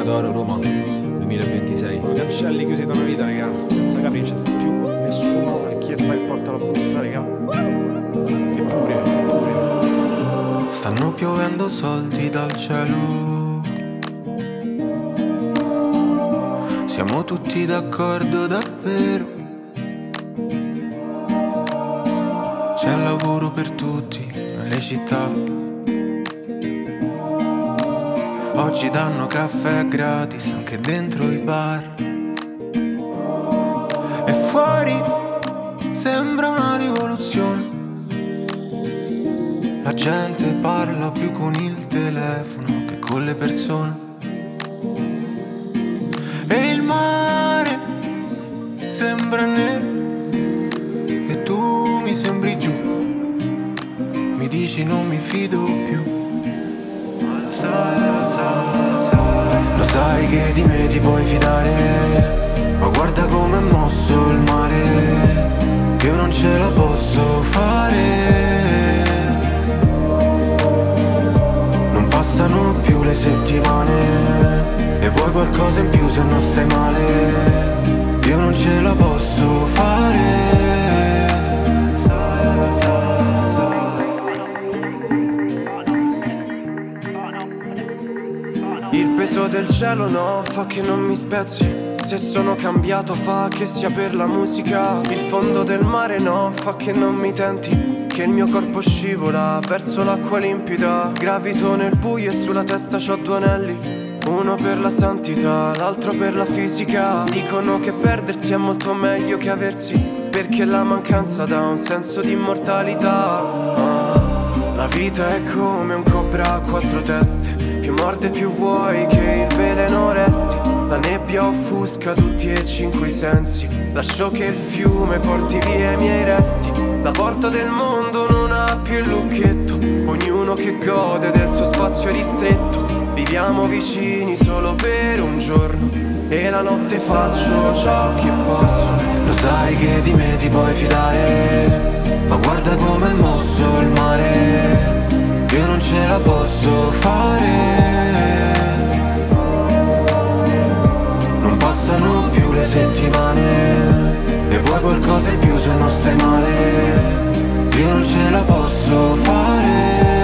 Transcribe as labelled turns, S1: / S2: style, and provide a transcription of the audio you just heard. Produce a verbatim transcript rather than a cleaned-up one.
S1: d'Oro Roma duemilaventisei.
S2: Cancelli chiusi da una vita, raga. Senza capisce, sta più nessuno. La chietta che porta la busta, raga. Eppure, eppure.
S3: Stanno piovendo soldi dal cielo. Siamo tutti d'accordo davvero. C'è lavoro per tutti nelle città. Oggi danno caffè gratis anche dentro i bar. E fuori sembra una rivoluzione. La gente parla più con il telefono che con le persone. E il mare sembra nero e tu mi sembri giù. Mi dici non mi fido più. Lo sai che di me ti puoi fidare, ma guarda come è mosso il mare. Io non ce la posso fare. Non passano più le settimane e vuoi qualcosa in più se non stai male. Io non ce la posso fare.
S4: Il peso del cielo no, fa che non mi spezzi. Se sono cambiato fa che sia per la musica. Il fondo del mare no, fa che non mi tenti. Che il mio corpo scivola verso l'acqua limpida. Gravito nel buio e sulla testa c'ho due anelli. Uno per la santità, l'altro per la fisica. Dicono che perdersi è molto meglio che aversi, perché la mancanza dà un senso di immortalità. ah, La vita è come un cobra a quattro teste. Più morde più vuoi che il veleno resti. La nebbia offusca tutti e cinque i sensi. Lascio che il fiume porti via i miei resti. La porta del mondo non ha più il lucchetto. Ognuno che gode del suo spazio ristretto. Viviamo vicini solo per un giorno e la notte faccio ciò che posso.
S3: Lo sai che di me ti puoi fidare, ma guarda come è mosso il mare. Io non ce la posso fare. Non passano più le settimane e vuoi qualcosa in più se non stai male. Io non ce la posso fare.